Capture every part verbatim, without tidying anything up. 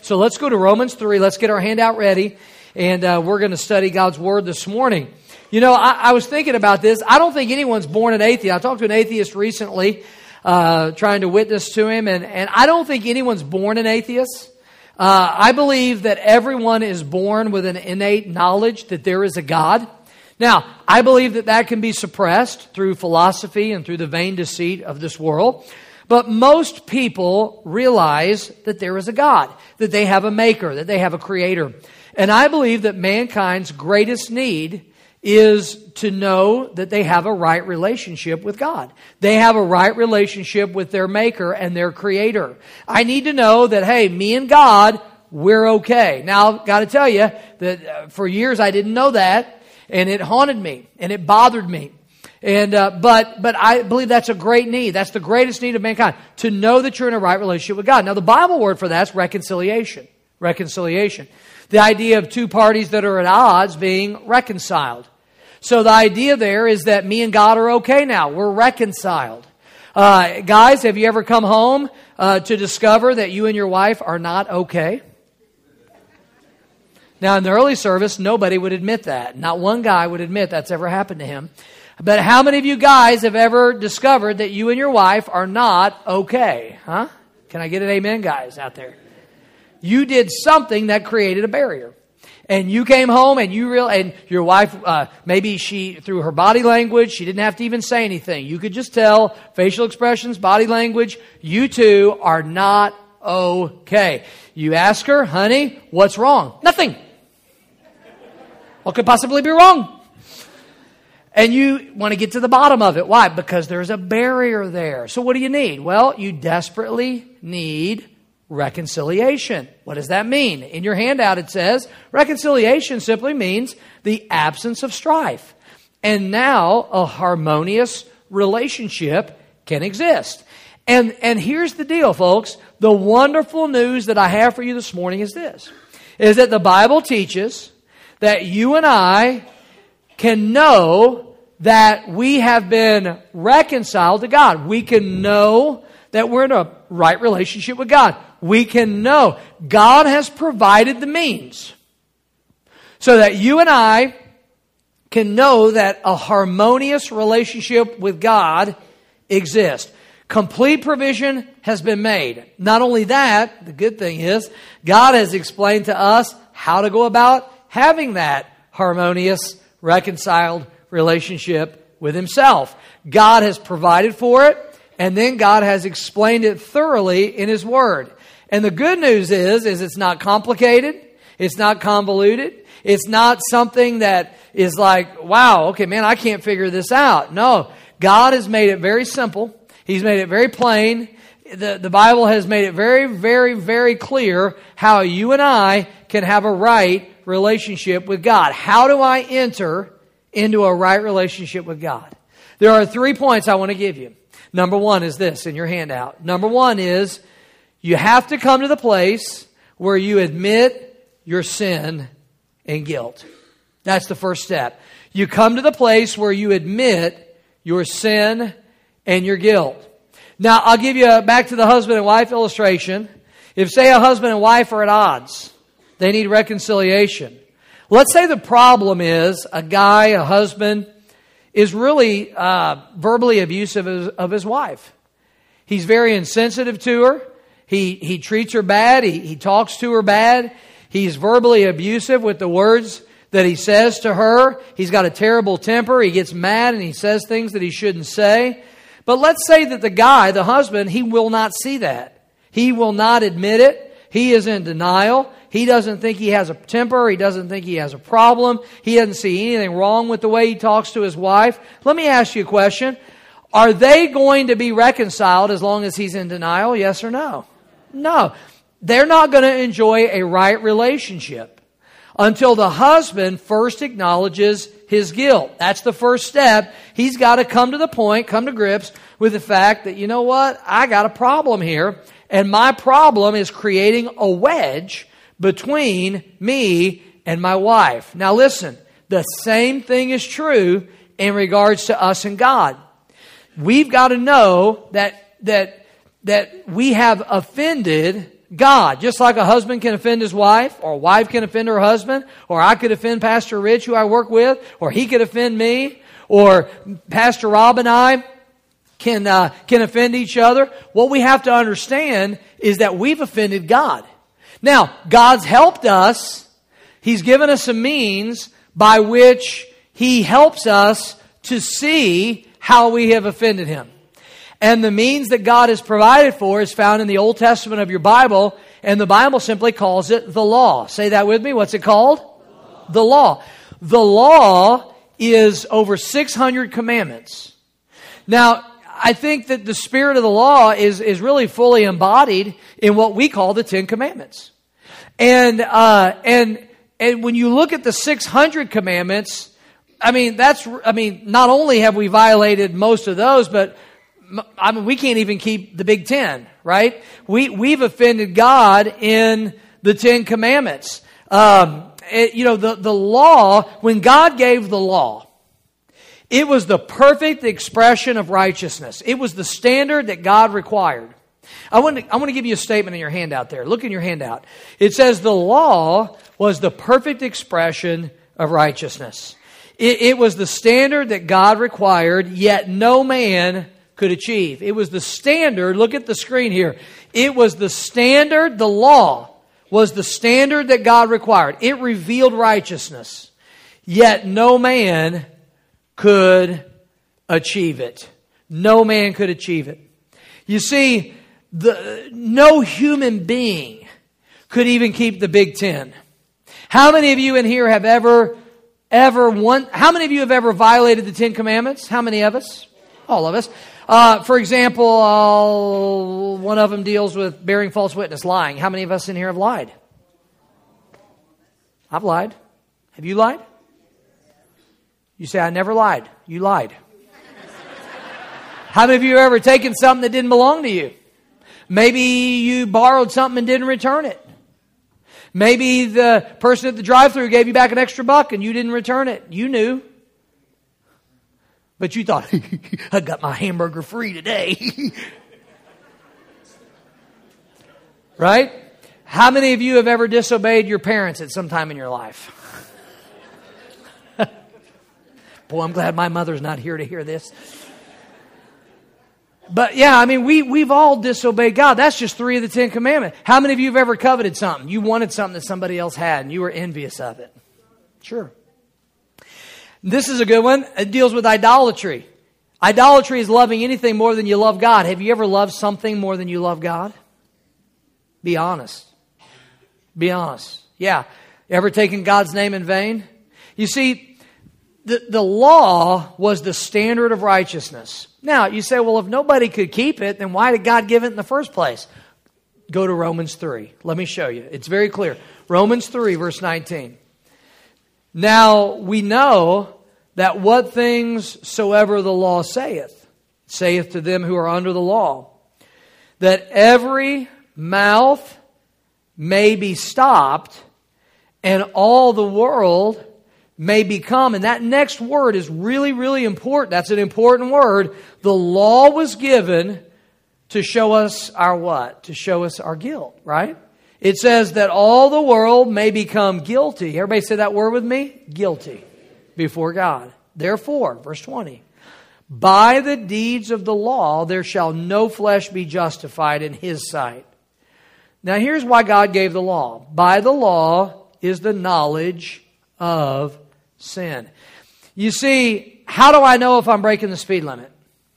So let's go to Romans three. Let's get our handout ready. And uh, we're going to study God's Word this morning. You know, I, I was thinking about this. I don't think anyone's born an atheist. I talked to an atheist recently, uh, trying to witness to him. And, and I don't think anyone's born an atheist. Uh, I believe that everyone is born with an innate knowledge that there is a God. Now, I believe that that can be suppressed through philosophy and through the vain deceit of this world. But most people realize that there is a God, that they have a maker, that they have a creator. And I believe that mankind's greatest need is to know that they have a right relationship with God. They have a right relationship with their maker and their creator. I need to know that, hey, me and God, we're okay. Now, I've got to tell you that for years I didn't know that. And it haunted me, and it bothered me. And uh, but but I believe that's a great need. That's the greatest need of mankind, to know that you're in a right relationship with God. Now, the Bible word for that is reconciliation. Reconciliation. The idea of two parties that are at odds being reconciled. So the idea there is that me and God are okay now. We're reconciled. Uh, guys, have you ever come home uh, to discover that you and your wife are not okay? Now, in the early service, nobody would admit that. Not one guy would admit that's ever happened to him. But how many of you guys have ever discovered that you and your wife are not okay? Huh? Can I get an amen, guys, out there? You did something that created a barrier. And you came home and you real and your wife, uh, maybe she, through her body language, she didn't have to even say anything. You could just tell, facial expressions, body language, you two are not okay. You ask her, honey, what's wrong? Nothing. What could possibly be wrong? And you want to get to the bottom of it. Why? Because there's a barrier there. So what do you need? Well, you desperately need reconciliation. What does that mean? In your handout it says, reconciliation simply means the absence of strife. And now a harmonious relationship can exist. And, and here's the deal, folks. The wonderful news that I have for you this morning is this, is that the Bible teaches that you and I can know that we have been reconciled to God. We can know that we're in a right relationship with God. We can know God has provided the means so that you and I can know that a harmonious relationship with God exists. Complete provision has been made. Not only that, the good thing is God has explained to us how to go about having that harmonious, reconciled relationship with Himself. God has provided for it, and then God has explained it thoroughly in His Word. And the good news is, is it's not complicated. It's not convoluted. It's not something that is like, wow, okay, man, I can't figure this out. No, God has made it very simple. He's made it very plain. The, the Bible has made it very, very, very clear how you and I can have a right relationship with God. How do I enter into a right relationship with God? There are three points I want to give you. Number one is this in your handout. Number one is you have to come to the place where you admit your sin and guilt. That's the first step. You come to the place where you admit your sin and your guilt. Now, I'll give you a, back to the husband and wife illustration. If, say, a husband and wife are at odds, they need reconciliation. Let's say the problem is a guy, a husband, is really uh, verbally abusive of his, of his wife. He's very insensitive to her. He he treats her bad. He, he talks to her bad. He's verbally abusive with the words that he says to her. He's got a terrible temper. He gets mad and he says things that he shouldn't say. But let's say that the guy, the husband, he will not see that. He will not admit it. He is in denial. He doesn't think he has a temper. He doesn't think he has a problem. He doesn't see anything wrong with the way he talks to his wife. Let me ask you a question. Are they going to be reconciled as long as he's in denial? Yes or no? No. They're not going to enjoy a right relationship until the husband first acknowledges his guilt. That's the first step. He's got to come to the point, come to grips with the fact that, you know what, I got a problem here, and my problem is creating a wedge between me and my wife. Now listen, the same thing is true in regards to us and God. We've got to know that that that we have offended God. Just like a husband can offend his wife, or a wife can offend her husband, or I could offend Pastor Rich, who I work with, or he could offend me, or Pastor Rob and I can uh, can offend each other. What we have to understand is that we've offended God. Now, God's helped us. He's given us a means by which He helps us to see how we have offended Him. And the means that God has provided for is found in the Old Testament of your Bible, and the Bible simply calls it the law. Say that with me. What's it called? The law. The law is over six hundred commandments. Now, I think that the spirit of the law is, is really fully embodied in what we call the Ten Commandments. And, uh, and, and when you look at the six hundred commandments, I mean, that's, I mean, not only have we violated most of those, but I mean, we can't even keep the Big Ten, right? We, we've offended God in the Ten Commandments. Um, it, you know, the, the law, when God gave the law, it was the perfect expression of righteousness. It was the standard that God required. I want to, I want to give you a statement in your handout there. Look in your handout. It says the law was the perfect expression of righteousness. It, it was the standard that God required, yet no man could achieve. It was the standard. Look at the screen here. It was the standard, the law was the standard that God required. It revealed righteousness, yet no man could achieve it. No man could achieve it. You see, the, no human being could even keep the Big Ten. How many of you in here have ever, ever one, how many of you have ever violated the Ten Commandments? How many of us? All of us. Uh, for example, uh, one of them deals with bearing false witness, lying. How many of us in here have lied? I've lied. Have you lied? You say, I never lied. You lied. How many of you have ever taken something that didn't belong to you? Maybe you borrowed something and didn't return it. Maybe the person at the drive-thru gave you back an extra buck and you didn't return it. You knew. But you thought, I got my hamburger free today. Right? How many of you have ever disobeyed your parents at some time in your life? Boy, I'm glad my mother's not here to hear this. But yeah, I mean, we, we've all disobeyed God. That's just three of the Ten Commandments. How many of you have ever coveted something? You wanted something that somebody else had and you were envious of it. Sure. This is a good one. It deals with idolatry. Idolatry is loving anything more than you love God. Have you ever loved something more than you love God? Be honest. Be honest. Yeah. Ever taken God's name in vain? You see, the, the law was the standard of righteousness. Now, you say, well, if nobody could keep it, then why did God give it in the first place? Go to Romans three. Let me show you. It's very clear. Romans three, verse nineteen. Now, we know that what things soever the law saith, saith to them who are under the law, that every mouth may be stopped, and all the world may become, and that next word is really, really important. That's an important word. The law was given to show us our what? To show us our guilt, right? It says that all the world may become guilty. Everybody say that word with me? Guilty before God. Therefore, verse twenty, by the deeds of the law there shall no flesh be justified in His sight. Now here's why God gave the law. By the law is the knowledge of sin. You see, how do I know if I'm breaking the speed limit?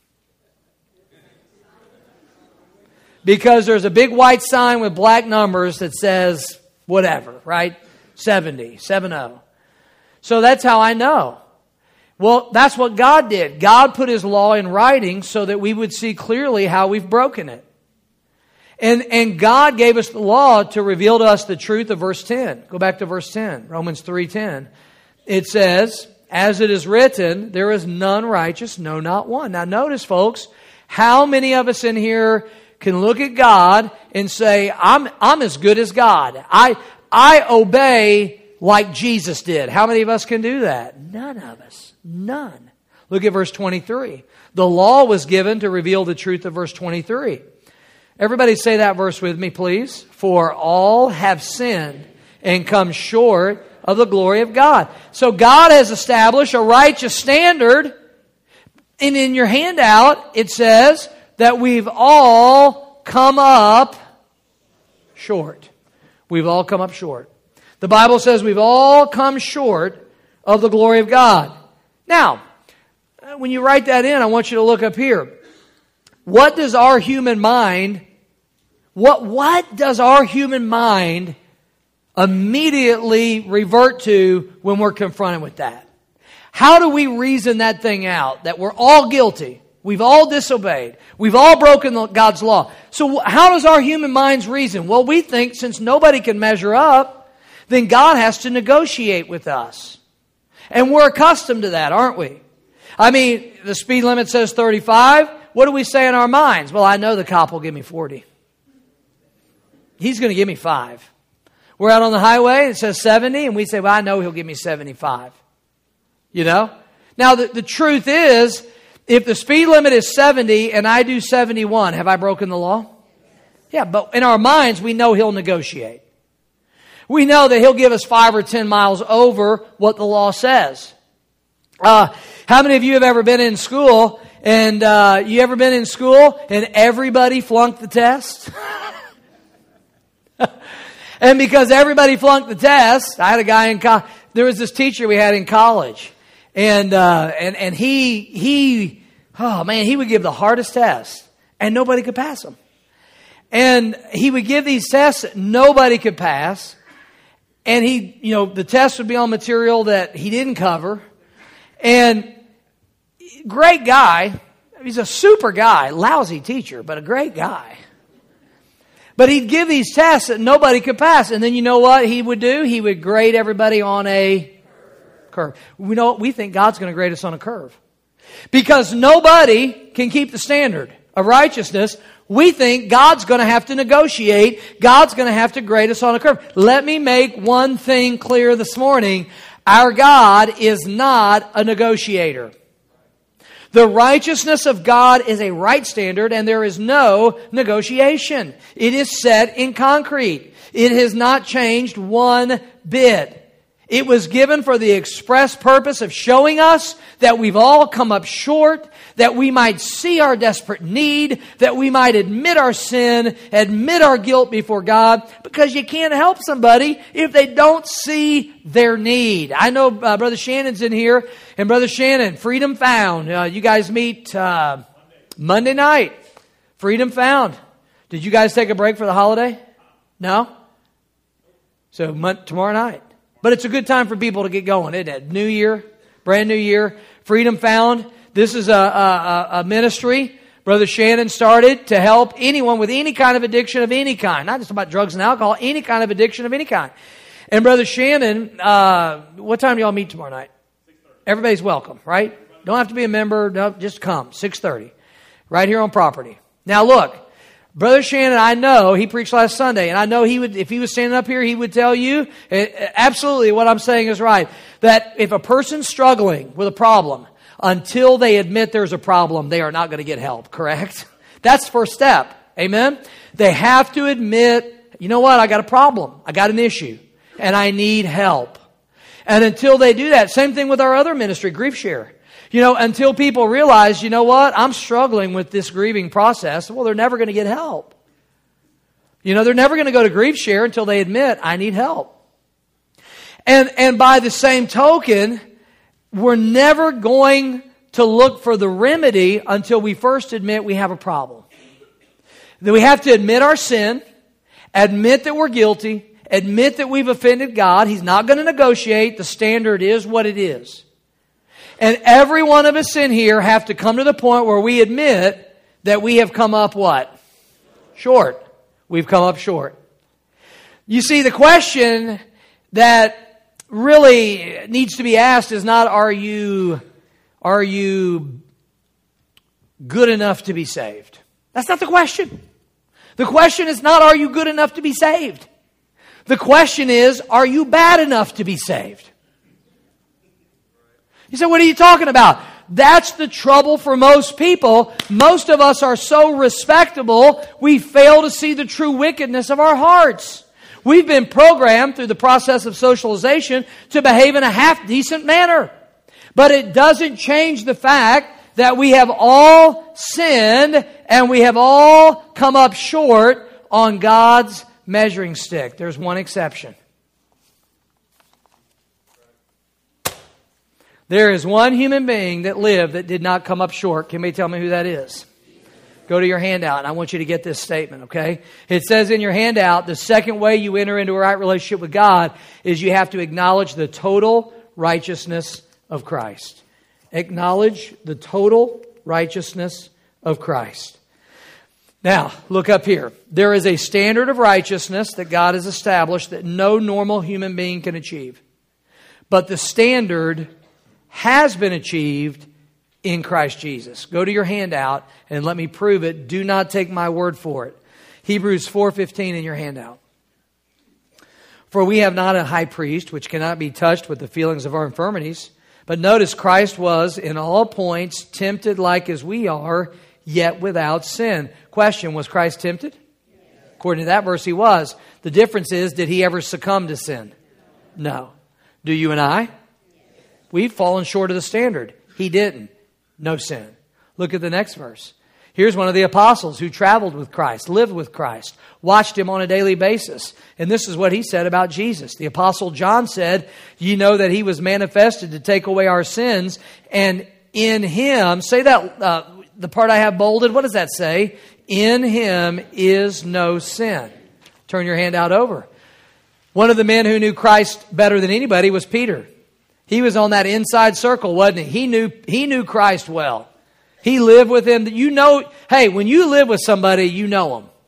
Because there's a big white sign with black numbers that says whatever, right? seventy, seventy. So that's how I know. Well, that's what God did. God put His law in writing so that we would see clearly how we've broken it. And, and God gave us the law to reveal to us the truth of verse ten. Go back to verse ten, Romans three ten. It says, as it is written, there is none righteous, no, not one. Now notice, folks, how many of us in here can look at God and say, I'm, I'm as good as God. I, I obey like Jesus did. How many of us can do that? None of us. None. Look at verse twenty-three. The law was given to reveal the truth of verse twenty-three. Everybody say that verse with me, please. For all have sinned and come short of the glory of God. So God has established a righteous standard. And in your handout, it says that we've all come up short. We've all come up short. The Bible says we've all come short of the glory of God. Now, when you write that in, I want you to look up here. What does our human mind, what, what does our human mind immediately revert to when we're confronted with that? How do we reason that thing out? That we're all guilty. We've all disobeyed. We've all broken God's law. So how does our human minds reason? Well, we think since nobody can measure up, then God has to negotiate with us. And we're accustomed to that, aren't we? I mean, the speed limit says thirty-five. What do we say in our minds? Well, I know the cop will give me forty. He's going to give me five. We're out on the highway, it says seventy, and we say, well, I know he'll give me seventy-five. You know? Now, the, the truth is, if the speed limit is seventy and I do seventy-one, have I broken the law? Yeah, but in our minds, we know he'll negotiate. We know that he'll give us five or ten miles over what the law says. Uh, how many of you have ever been in school and uh, you ever been in school and everybody flunked the test? And because everybody flunked the test, I had a guy in college. There was this teacher we had in college, and uh, and and he he oh man, he would give the hardest tests, and nobody could pass them. And he would give these tests that nobody could pass, and he you know the test would be on material that he didn't cover, and great guy. He's a super guy, lousy teacher, but a great guy. But he'd give these tests that nobody could pass. And then you know what he would do? He would grade everybody on a curve. We know we think God's going to grade us on a curve. Because nobody can keep the standard of righteousness. We think God's going to have to negotiate. God's going to have to grade us on a curve. Let me make one thing clear this morning. Our God is not a negotiator. The righteousness of God is a right standard, and there is no negotiation. It is set in concrete. It has not changed one bit. It was given for the express purpose of showing us that we've all come up short, that we might see our desperate need, that we might admit our sin, admit our guilt before God, because you can't help somebody if they don't see their need. I know uh, Brother Shannon's in here, and Brother Shannon, Freedom Found. Uh, you guys meet uh, Monday night. Freedom Found. Did you guys take a break for the holiday? No? So mon- tomorrow night. But it's a good time for people to get going, isn't it? New year, brand new year, Freedom Found. This is a, a, a ministry Brother Shannon started to help anyone with any kind of addiction of any kind. Not just about drugs and alcohol, any kind of addiction of any kind. And Brother Shannon, uh, what time do y'all meet tomorrow night? six thirty. Everybody's welcome, right? Don't have to be a member. No, just come. six thirty. Right here on property. Now look. Brother Shannon, I know, he preached last Sunday, and I know he would, if he was standing up here, he would tell you, absolutely what I'm saying is right, that if a person's struggling with a problem, until they admit there's a problem, they are not going to get help, correct? That's the first step, amen? They have to admit, you know what, I got a problem, I got an issue, and I need help. And until they do that, same thing with our other ministry, Grief Share. You know, until people realize, you know what, I'm struggling with this grieving process, well, they're never going to get help. You know, they're never going to go to Grief Share until they admit, I need help. And, and by the same token, we're never going to look for the remedy until we first admit we have a problem. Then we have to admit our sin, admit that we're guilty, admit that we've offended God. He's not going to negotiate. The standard is what it is. And every one of us in here have to come to the point where we admit that we have come up what? Short. We've come up short. You see, the question that really needs to be asked is not, are you, are you good enough to be saved? That's not the question. The question is not, are you good enough to be saved? The question is, are you bad enough to be saved? You say, what are you talking about? That's the trouble for most people. Most of us are so respectable, we fail to see the true wickedness of our hearts. We've been programmed through the process of socialization to behave in a half-decent manner. But it doesn't change the fact that we have all sinned and we have all come up short on God's measuring stick. There's one exception. There is one human being that lived that did not come up short. Can you tell me who that is? Go to your handout, and I want you to get this statement, okay? It says in your handout, the second way you enter into a right relationship with God is you have to acknowledge the total righteousness of Christ. Acknowledge the total righteousness of Christ. Now, look up here. There is a standard of righteousness that God has established that no normal human being can achieve. But the standard has been achieved in Christ Jesus. Go to your handout and let me prove it. Do not take my word for it. Hebrews four fifteen in your handout. For we have not a high priest which cannot be touched with the feelings of our infirmities. But notice Christ was in all points tempted like as we are, yet without sin. Question, was Christ tempted? Yes. According to that verse, he was. The difference is, did he ever succumb to sin? No. Do you and I? We've fallen short of the standard. He didn't. No sin. Look at the next verse. Here's one of the apostles who traveled with Christ, lived with Christ, watched him on a daily basis. And this is what he said about Jesus. The apostle John said, "Ye know that he was manifested to take away our sins, and in him," say that, uh, the part I have bolded, what does that say? "In him is no sin." Turn your hand out over. One of the men who knew Christ better than anybody was Peter. He was on that inside circle, wasn't he? He knew, he knew Christ well. He lived with him. You know, hey, when you live with somebody, you know them.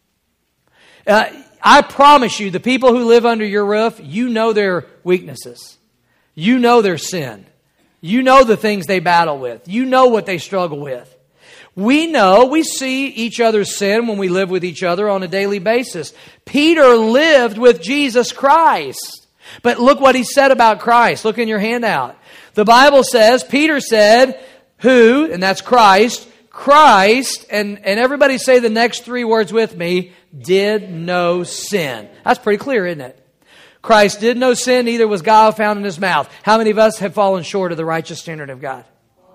Uh, I promise you, the people who live under your roof, you know their weaknesses. You know their sin. You know the things they battle with. You know what they struggle with. We know, we see each other's sin when we live with each other on a daily basis. Peter lived with Jesus Christ. But look what he said about Christ. Look in your handout. The Bible says, Peter said, who, and that's Christ, Christ, and, and everybody say the next three words with me, did no sin. That's pretty clear, isn't it? Christ did no sin, neither was guile found in his mouth. How many of us have fallen short of the righteous standard of God?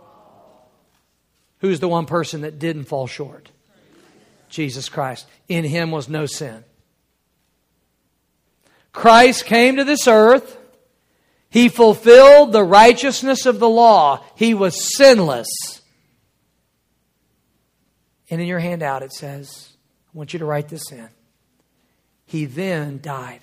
Who's the one person that didn't fall short? Jesus Christ. In him was no sin. Christ came to this earth. He fulfilled the righteousness of the law. He was sinless. And in your handout it says, I want you to write this in. He then died.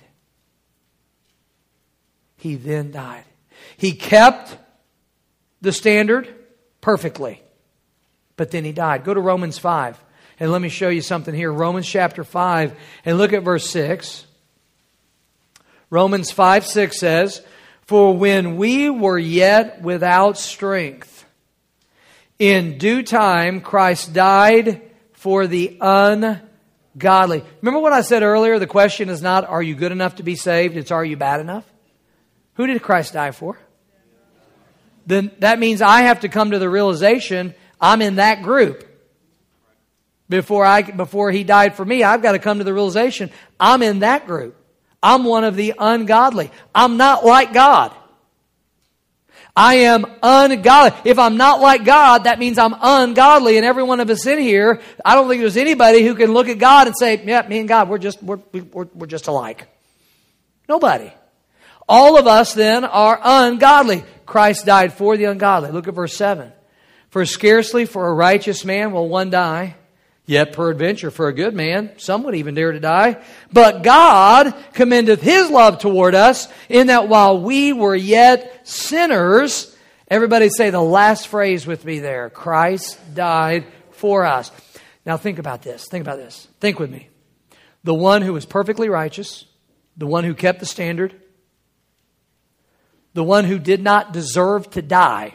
He then died. He kept the standard perfectly. But then he died. Go to Romans five. And let me show you something here. Romans chapter five. And look at verse six. Romans five six says, for when we were yet without strength, in due time Christ died for the ungodly. Remember what I said earlier? The question is not, are you good enough to be saved? It's, are you bad enough? Who did Christ die for? Then that means I have to come to the realization I'm in that group. Before I, before he died for me, I've got to come to the realization I'm in that group. I'm one of the ungodly. I'm not like God. I am ungodly. If I'm not like God, that means I'm ungodly. And every one of us in here, I don't think there's anybody who can look at God and say, yeah, me and God, we're just, we're, we're, we're just alike. Nobody. All of us then are ungodly. Christ died for the ungodly. Look at verse seven. For scarcely for a righteous man will one die, yet peradventure for a good man, some would even dare to die. But God commendeth his love toward us, in that while we were yet sinners, everybody say the last phrase with me there, Christ died for us. Now think about this. Think about this. Think with me. The one who was perfectly righteous, the one who kept the standard, the one who did not deserve to die,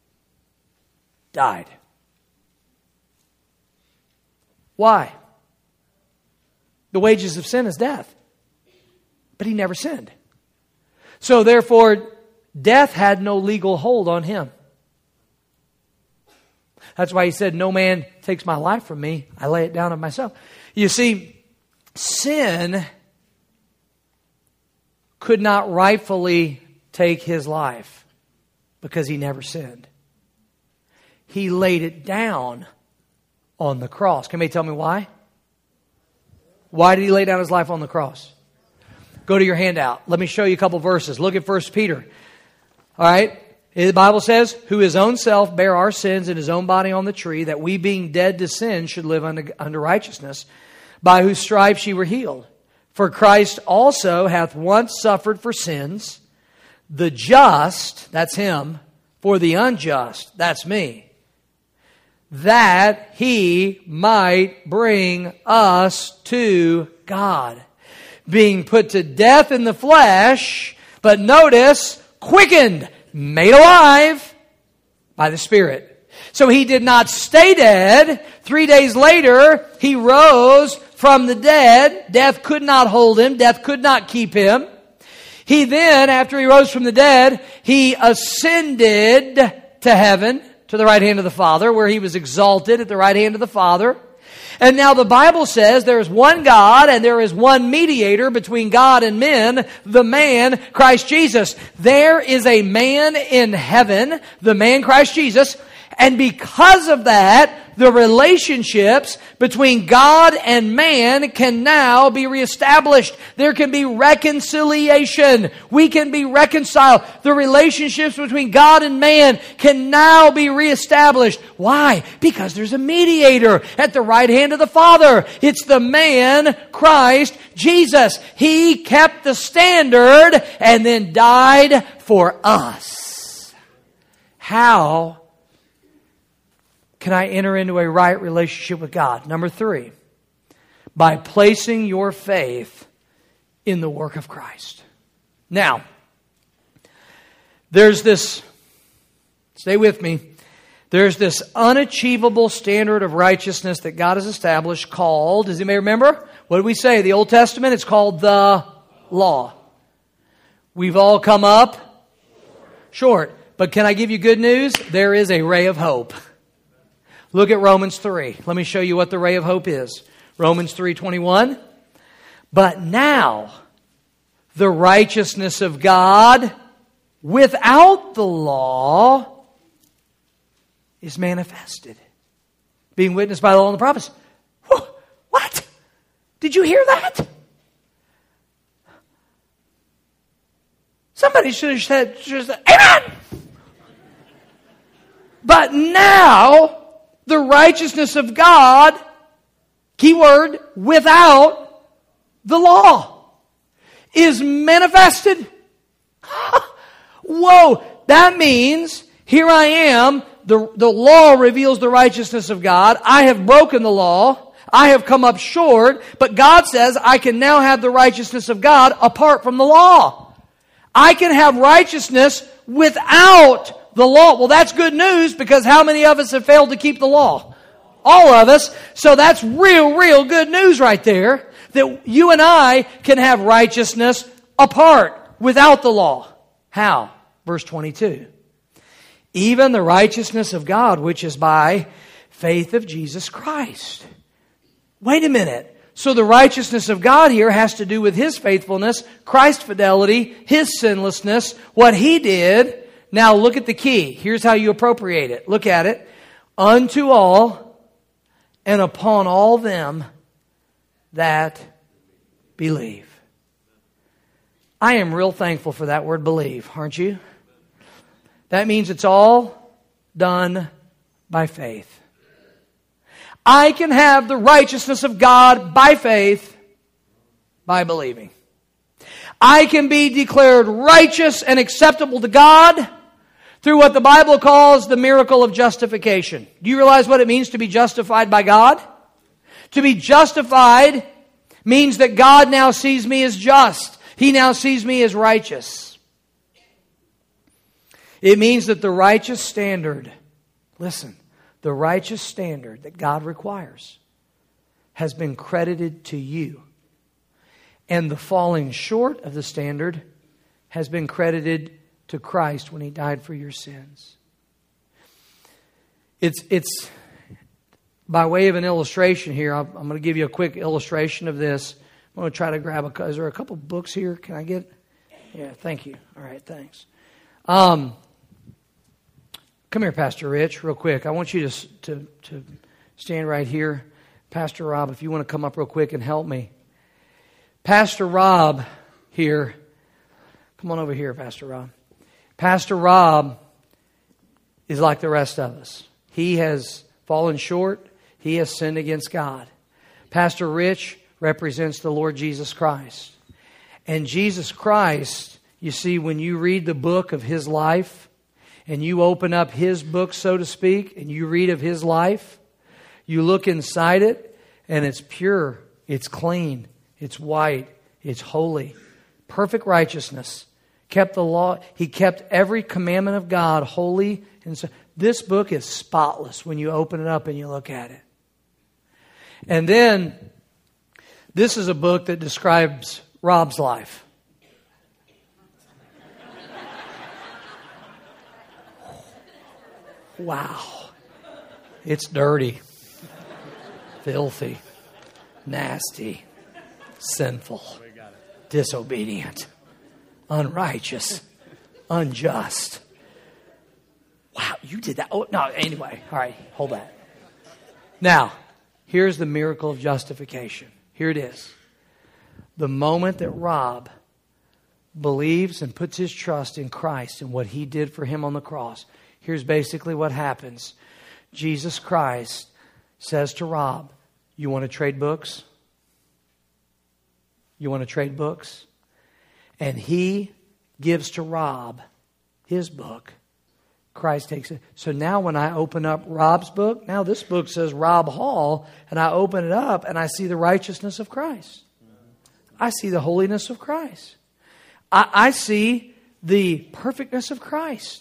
died. Why? The wages of sin is death. But he never sinned. So therefore, death had no legal hold on him. That's why he said, no man takes my life from me. I lay it down of myself. You see, sin could not rightfully take his life because he never sinned. He laid it down on the cross. Can anybody tell me why? Why did he lay down his life on the cross? Go to your handout. Let me show you a couple verses. Look at First Peter. All right. The Bible says, who his own self bare our sins in his own body on the tree, that we being dead to sin should live under, under righteousness, by whose stripes ye were healed. For Christ also hath once suffered for sins, the just, that's him, for the unjust, that's me, that he might bring us to God, being put to death in the flesh, but notice, quickened, made alive by the Spirit. So he did not stay dead. Three days later, he rose from the dead. Death could not hold him. Death could not keep him. He then, after he rose from the dead, he ascended to heaven, to the right hand of the Father, where he was exalted at the right hand of the Father. And now the Bible says there is one God and there is one mediator between God and men, the man, Christ Jesus. There is a man in heaven, the man, Christ Jesus. And because of that, the relationships between God and man can now be reestablished. There can be reconciliation. We can be reconciled. The relationships between God and man can now be reestablished. Why? Because there's a mediator at the right hand of the Father. It's the man, Christ Jesus. He kept the standard and then died for us. How can I enter into a right relationship with God? Number three, by placing your faith in the work of Christ. Now, there's this, stay with me, there's this unachievable standard of righteousness that God has established called, does anybody remember? What did we say? The Old Testament, it's called the law. We've all come up short. But can I give you good news? There is a ray of hope. Look at Romans three. Let me show you what the ray of hope is. Romans three twenty-one. But now, the righteousness of God without the law is manifested, being witnessed by the law and the prophets. Whew, what? Did you hear that? Somebody should have said, should have said Amen! But now, the righteousness of God, keyword, without the law, is manifested. Whoa, that means here I am, the, the law reveals the righteousness of God. I have broken the law. I have come up short, but God says I can now have the righteousness of God apart from the law. I can have righteousness without the law. Well, that's good news, because how many of us have failed to keep the law? All of us. So that's real, real good news right there, that you and I can have righteousness apart, without the law. How? Verse twenty-two. Even the righteousness of God, which is by faith of Jesus Christ. Wait a minute. So the righteousness of God here has to do with His faithfulness, Christ's fidelity, His sinlessness, what He did. Now look at the key. Here's how you appropriate it. Look at it. Unto all and upon all them that believe. I am real thankful for that word believe, aren't you? That means it's all done by faith. I can have the righteousness of God by faith, by believing. I can be declared righteous and acceptable to God through what the Bible calls the miracle of justification. Do you realize what it means to be justified by God? To be justified means that God now sees me as just. He now sees me as righteous. It means that the righteous standard, listen, the righteous standard that God requires has been credited to you. And the falling short of the standard has been credited to Christ when He died for your sins. It's, it's by way of an illustration here. I'm, I'm going to give you a quick illustration of this. I'm going to try to grab a, is there a couple books here? Can I get, yeah, thank you. All right, thanks. Um, come here, Pastor Rich, real quick. I want you to, to, to stand right here. Pastor Rob, if you want to come up real quick and help me. Pastor Rob here, come on over here, Pastor Rob. Pastor Rob is like the rest of us. He has fallen short. He has sinned against God. Pastor Rich represents the Lord Jesus Christ. And Jesus Christ, you see, when you read the book of His life, and you open up His book, so to speak, and you read of His life, you look inside it, and it's pure, it's clean, it's white, it's holy. Perfect righteousness. Kept the law. He kept every commandment of God holy. And so this book is spotless when you open it up and you look at it. And then, this is a book that describes Rob's life. Wow. It's dirty. Filthy, nasty, sinful, disobedient, unrighteous, unjust. Wow, you did that. Oh, no, anyway. All right, hold that. Now, here's the miracle of justification. Here it is. The moment that Rob believes and puts his trust in Christ and what He did for him on the cross, here's basically what happens. Jesus Christ says to Rob, you want to trade books? You want to trade books? And He gives to Rob his book. Christ takes it. So now when I open up Rob's book, now this book says Rob Hall, and I open it up and I see the righteousness of Christ. I see the holiness of Christ. I, I see the perfectness of Christ.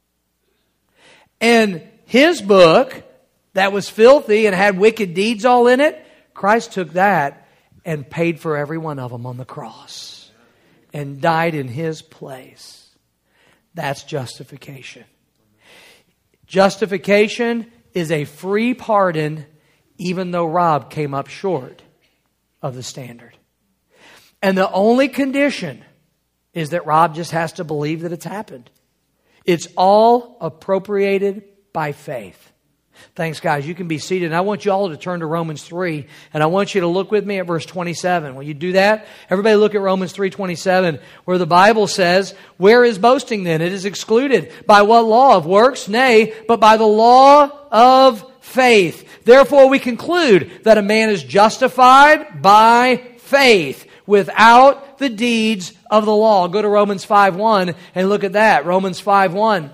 And his book, that was filthy and had wicked deeds all in it, Christ took that and paid for every one of them on the cross and died in His place. That's justification. Justification is a free pardon even though Rob came up short of the standard. And the only condition is that Rob just has to believe that it's happened. It's all appropriated by faith. Thanks, guys. You can be seated. And I want you all to turn to Romans three. And I want you to look with me at verse twenty-seven. Will you do that? Everybody look at Romans three twenty-seven, where the Bible says, where is boasting then? It is excluded. By what law? Of works? Nay, but by the law of faith. Therefore we conclude that a man is justified by faith without the deeds of the law. Go to Romans five one and look at that. Romans five one.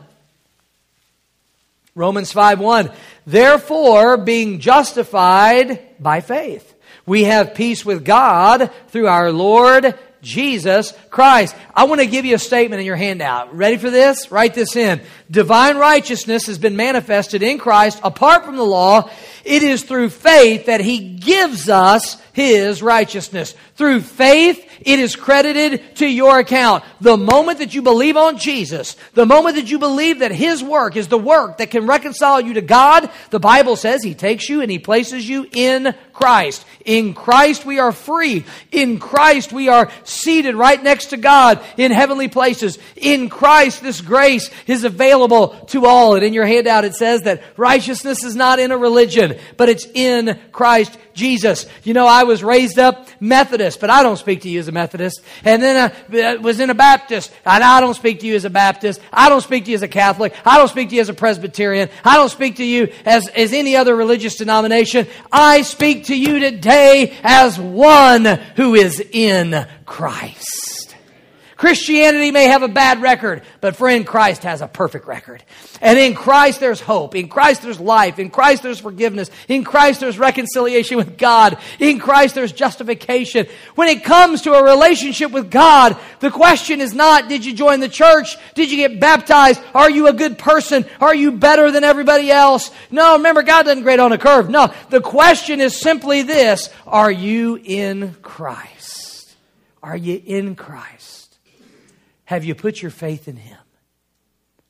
Romans five one. Therefore, being justified by faith, we have peace with God through our Lord Jesus Christ. I want to give you a statement in your handout. Ready for this? Write this in. Divine righteousness has been manifested in Christ apart from the law. It is through faith that He gives us His righteousness. Through faith, it is credited to your account. The moment that you believe on Jesus, the moment that you believe that His work is the work that can reconcile you to God, the Bible says He takes you and He places you in Christ. In Christ we are free. In Christ we are seated right next to God in heavenly places. In Christ this grace is available to all. And in your handout it says that righteousness is not in a religion, but it's in Christ Jesus. You know, I was raised up Methodist, but I don't speak to you as a Methodist. And then I was in a Baptist, and I don't speak to you as a Baptist. I don't speak to you as a Catholic. I don't speak to you as a Presbyterian. I don't speak to you as, as any other religious denomination. I speak to you today as one who is in Christ. Christianity may have a bad record, but friend, Christ has a perfect record. And in Christ there's hope. In Christ there's life. In Christ there's forgiveness. In Christ there's reconciliation with God. In Christ there's justification. When it comes to a relationship with God, the question is not, did you join the church? Did you get baptized? Are you a good person? Are you better than everybody else? No, remember, God doesn't grade on a curve. No, the question is simply this: are you in Christ? Are you in Christ? Have you put your faith in Him?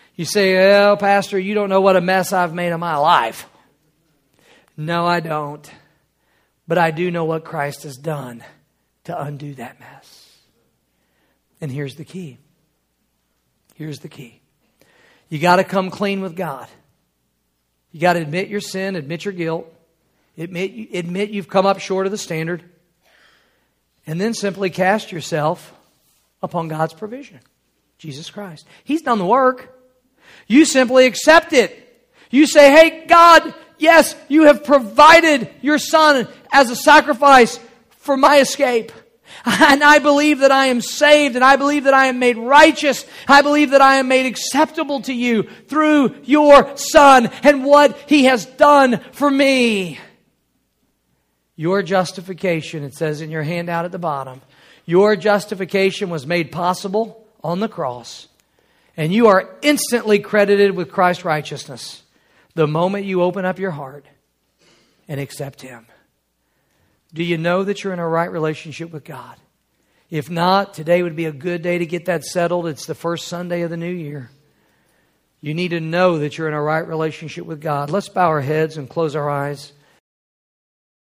You say, well, Pastor, you don't know what a mess I've made of my life. No, I don't. But I do know what Christ has done to undo that mess. And here's the key. Here's the key. You got to come clean with God. You got to admit your sin, admit your guilt, admit, admit you've come up short of the standard, and then simply cast yourself upon God's provision, Jesus Christ. He's done the work. You simply accept it. You say, hey, God, yes, you have provided your Son as a sacrifice for my escape. And I believe that I am saved, and I believe that I am made righteous. I believe that I am made acceptable to you through your Son and what He has done for me. Your justification, it says in your handout at the bottom, your justification was made possible on the cross. And you are instantly credited with Christ's righteousness the moment you open up your heart and accept Him. Do you know that you're in a right relationship with God? If not, today would be a good day to get that settled. It's the first Sunday of the new year. You need to know that you're in a right relationship with God. Let's bow our heads and close our eyes.